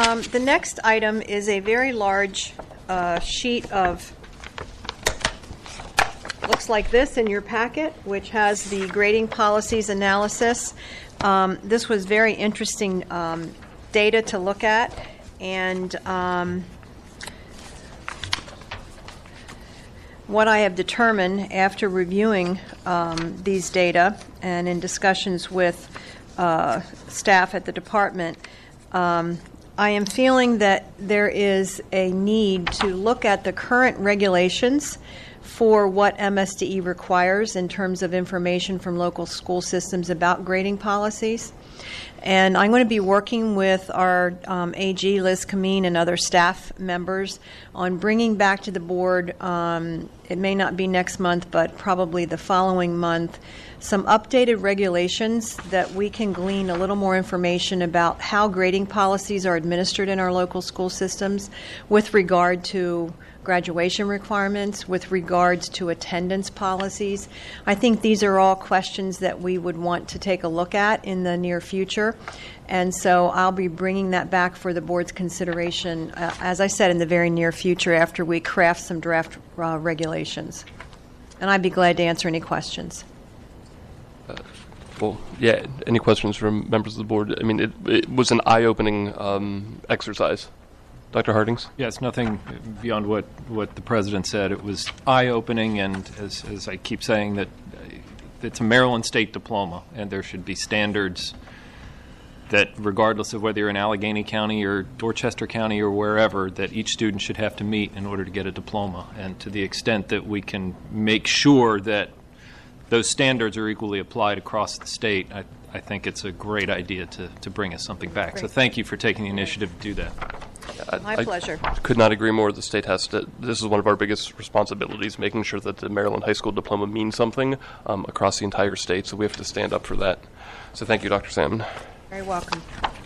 The next item is a very large sheet of, looks like this in your packet, which has the grading policies analysis. This was very interesting data to look at, and what I have determined after reviewing these data and in discussions with staff at the department, I am feeling that there is a need to look at the current regulations for what MSDE requires in terms of information from local school systems about grading policies. And I'm going to be working with our AG, Liz Kameen, and other staff members on bringing back to the board, it may not be next month, but probably the following month, some updated regulations that we can glean a little more information about how grading policies are administered in our local school systems with regard to graduation requirements, with regards to attendance policies. I think these are all questions that we would want to take a look at in the near future. And so I'll be bringing that back for the board's consideration, as I said, in the very near future after we craft some draft regulations. And I'd be glad to answer any questions. Well, yeah, any questions from members of the board? I mean, it was an eye-opening exercise. Dr. Hardings? Yes, nothing beyond what the President said. It was eye-opening, and as I keep saying, that it's a Maryland State diploma, and there should be standards that regardless of whether you're in Allegheny County or Dorchester County or wherever, that each student should have to meet in order to get a diploma. And to the extent that we can make sure that those standards are equally applied across the state, I think it's a great idea to bring us something back. Great. So thank you for taking the initiative to do that. My pleasure. I could not agree more. The state has to, this is one of our biggest responsibilities, making sure that the Maryland High School Diploma means something across the entire state, so we have to stand up for that. So thank you, Dr. Salmon. Very welcome.